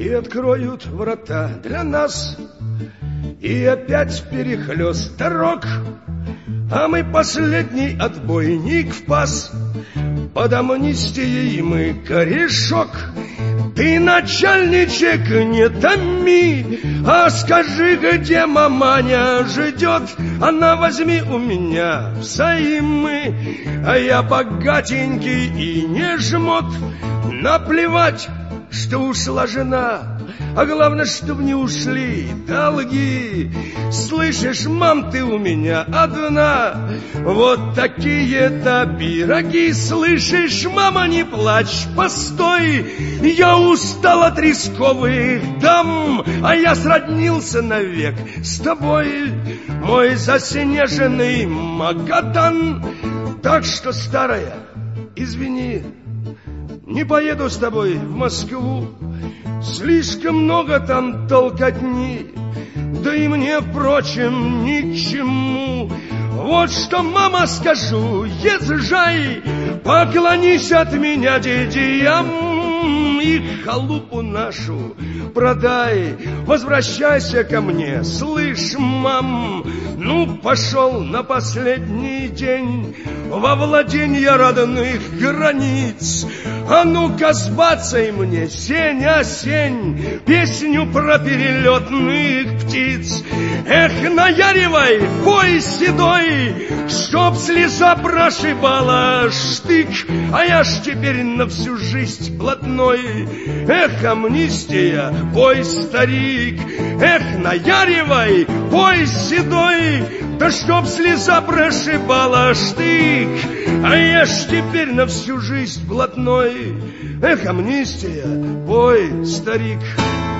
и откроют врата для нас, и опять перехлёст дорог, а мы последний отбойник в пас. Под амнистией мы корешок. Ты, начальничек, не томи, а скажи, где маманя ждет. Она возьми у меня взаймы, а я богатенький и не жмот. Наплевать, что ушла жена, а главное, чтоб не ушли долги. Слышишь, мам, ты у меня одна, вот такие-то пироги. Слышишь, мама, не плачь, постой, я устал от рисковых дам, а я сроднился навек с тобой, мой заснеженный Магатан. Так что, старая, извини, не поеду с тобой в Москву, слишком много там толкотни, да и мне, впрочем, ни к чему. Вот что, мама, скажу, езжай, поклонись от меня дядям, и халупу нашу продай, возвращайся ко мне, слышь, мам. Ну, пошел на последний день во владенье родных границ. А ну-ка, сбацай мне, сень, осень, песню про перелетных птиц. Эх, наяривай, пой седой, чтоб слеза прошибала штык, а я ж теперь на всю жизнь блатной. Эх, амнистия, пой, старик, эх, наяривай, пой седой, да чтоб слеза прошибала штык, а я ж теперь на всю жизнь блатной. Эх, амнистия, пой, старик.